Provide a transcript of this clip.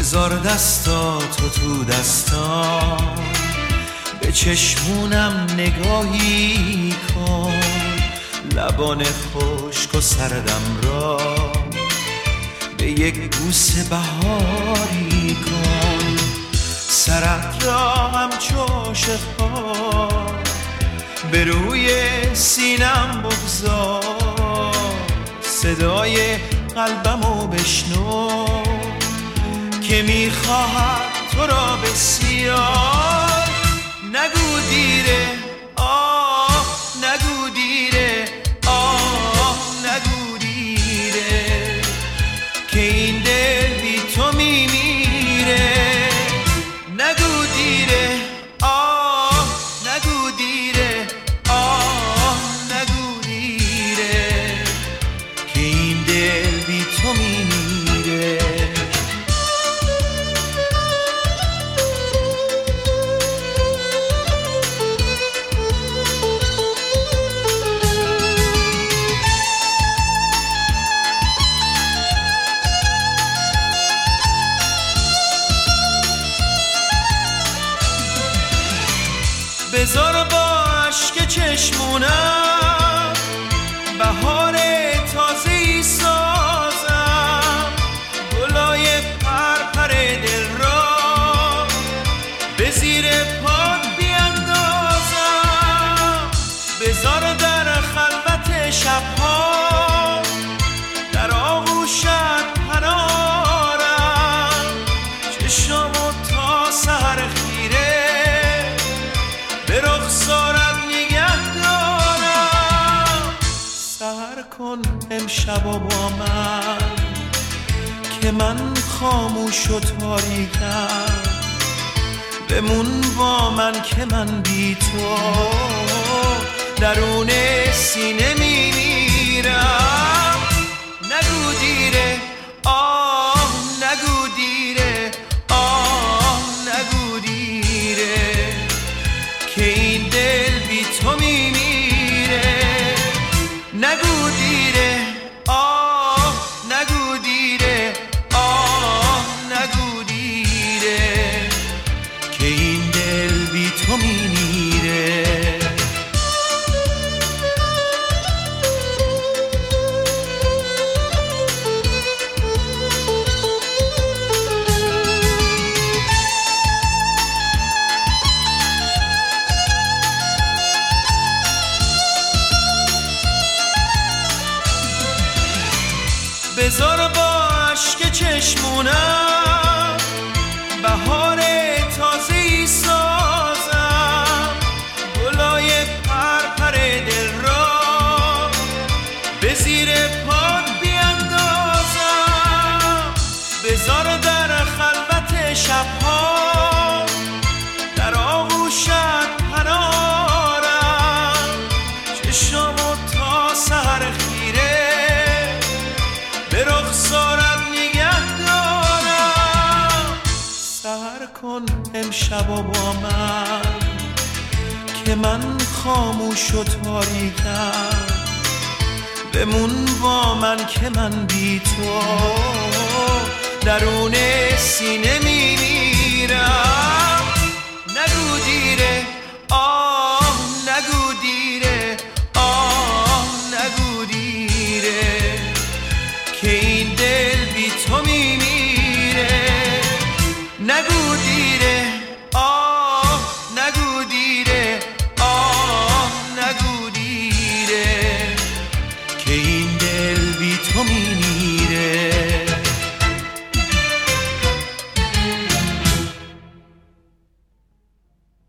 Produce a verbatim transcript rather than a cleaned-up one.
بذار دستاتو تو دستام، به چشمونم نگاهی کن، لبان خشک و سردم را به یک بوس بهاری کن. سرت را همچو عاشق‌ها به روی سینم بگذار، صدای قلبمو بشنو که میخواهد تو را بسیار. نگو دیره آه، نگو دیره آه، نگو دیره که این دل بی تو میمیره. نگو دیره آه، نگو دیره آه، نگو دیره که این دل بی تو میمیره. بذار با عشق چشمونم بهار تازه‌ای سازم، گلای پرپر دل را به زیر پات بیندازم. بذار در خلوت شبها در آغوشت پنارم، چشمو تا سحر خیره به رخسارت نگه دارم. سحر کن امشب و با من که من خاموش و تاریکم، بمون با من که من بی تو درون سینه میمیرم. نگو دیره آه، نگو دیره آه، نگو دیره که این دل بی تو میمیره. نگو دیره آه، نگو دیره آه، نگو دیره که این دل بی تو میمیره. بذار با عشق چشمونم بهار تازه‌ای سازم، گلای پرپر دل را به زیر پات بیندازم. بذار در خلوت شبها در آغوشت پنارم، چشمو تا سحر خیره به رخسارت نگه دارم. سحر کن امشب و با من که من خاموش و تاریکم، بمون با من که من بی تو درون سینه میمیرم. نگو دیره آه،